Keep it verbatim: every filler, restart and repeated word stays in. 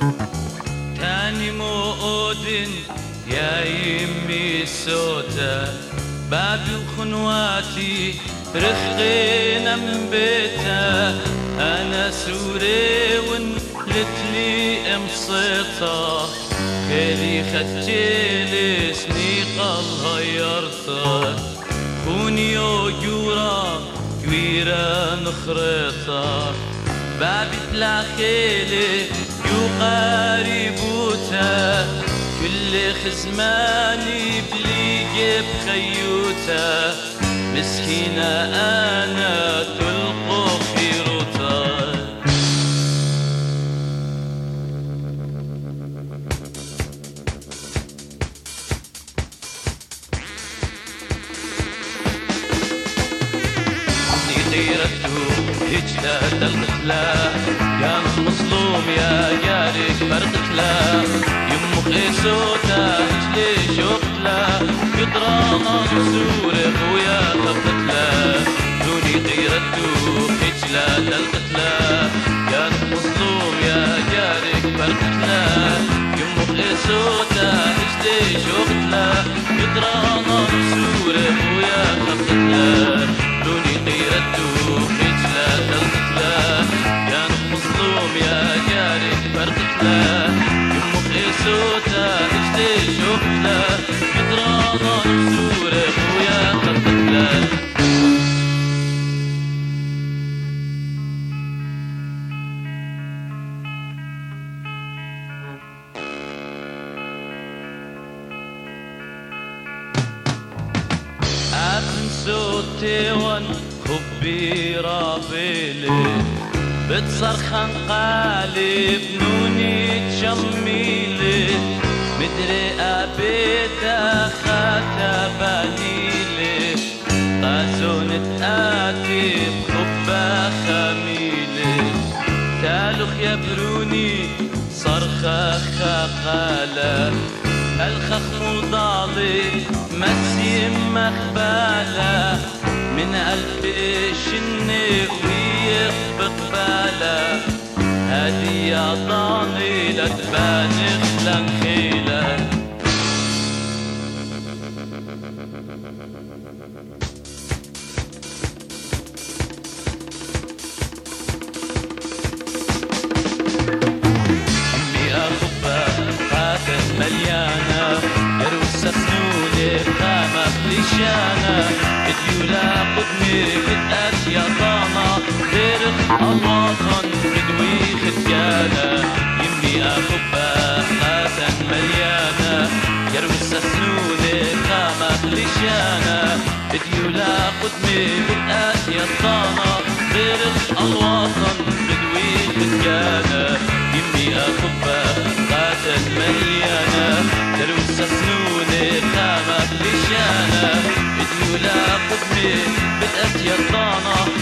تاني مؤذن يا يمي السوتا، بابي وخنواتي رفقينا من بيتا. أنا سوري ونلتلي مصيطة، خيري خجيلي سنيقة الهيرطة. خونيو جورا كويرا نخرطة، بابي بلا خيلي يو قاربوتا. كل خزماني بليقي بخيوتا، مسكينة أنا تلقو في روتا. غيرته هجلة القتلى، يا مظلوم يا جارك فرقتلا. يمو خيسوتا هجلي شوقتلا، قدرانا نسورك ويا خفتلا. دوني غيرته هجلة القتلى، يا مظلوم يا جارك فرقتلا. يمو خيسوتا هجلي شوقتلا، قدرانا نسورك ويا خفتلا. دوني غيرته خجلة القتلى، يا مظلوم يا جارك فرقتلا. يمو خيسوتا هجلي شوقتلا، قدرانا نسورك ويا خفتلا. أبن صوتي وان خبي رافيلي، بتصرخن قالي بنوني تشميلي. مدري أبيت خاتبانيلي، قاسون تآتي بخبا خميلي. تالوخ يبروني صرخة خقالة، الخخ مضالي مسي مخبالة. من ألف شنك ويخبط بالا، هادي يا ضاني لتبان خلان خيلة. أمي أخبى قاتل مليانة، يروس سنوني خامة لشانة. بديولا قدمي بدأت يا طانا، غيرك الوطن بدوي خديانة. يمي أخبى خاتن مليانة، يروس سنوني خامة لشانة. بديولا قدمي بدأت يا طانا، غيرك الوطن بدوي خديانة. يمي أخبى خاتن مليانة، يروس سنوني خامة لشانة. بديولا قدمي بدأت يا طانا،